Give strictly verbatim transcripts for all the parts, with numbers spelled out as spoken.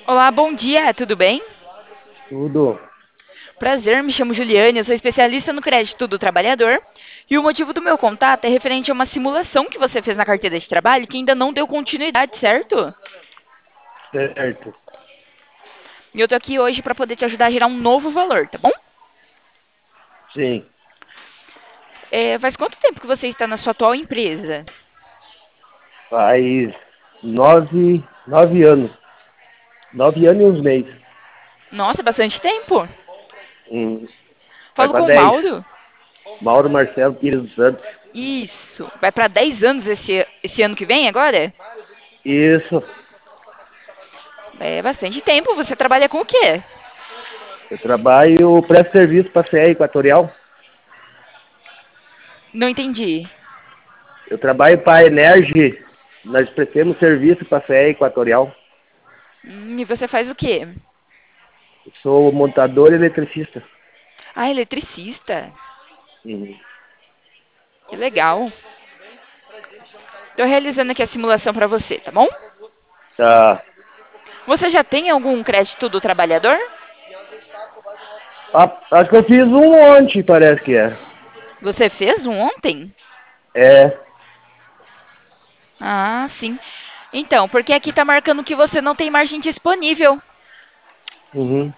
Olá, bom dia, tudo bem? Tudo. Prazer, me chamo Juliane, eu sou especialista no crédito do trabalhador. E o motivo do meu contato é referente a uma simulação que você fez na carteira de trabalho que ainda não deu continuidade, certo? Certo. E eu tô aqui hoje para poder te ajudar a gerar um novo valor, tá bom? Sim. É, faz quanto tempo que você está na sua atual empresa? Faz nove, nove anos. Nove anos e uns meses. Nossa, bastante tempo. Hum, vai Falo para com o dez. Mauro. Mauro Marcelo Pires dos Santos. Isso. Vai para dez anos esse, esse ano que vem agora? Isso. É bastante tempo. Você trabalha com o quê? Eu trabalho, presto serviço para a C E Equatorial. Não entendi. Eu trabalho para a Energy. Nós prestamos serviço para a C E Equatorial. Hum, e você faz o quê? Eu sou montador e eletricista. Ah, eletricista. Uhum. Que legal. Estou realizando aqui a simulação para você, tá bom? Tá. Você já tem algum crédito do trabalhador? Ah, acho que eu fiz um ontem, parece que é. Você fez um ontem? É. Ah, sim. Então, porque aqui está marcando que você não tem margem disponível. Uhum.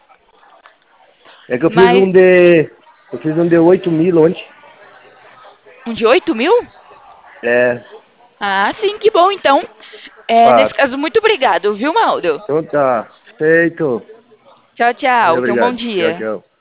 É que eu fiz Mas um de. Eu fiz um de oito mil ontem. um de oito mil? É. Ah, sim, que bom. Então, é, nesse Faço. caso, muito obrigado, viu, Mauro? Então tá. Feito. Tchau, Muito tchau. Tenha um bom obrigado. Tchau, dia. tchau.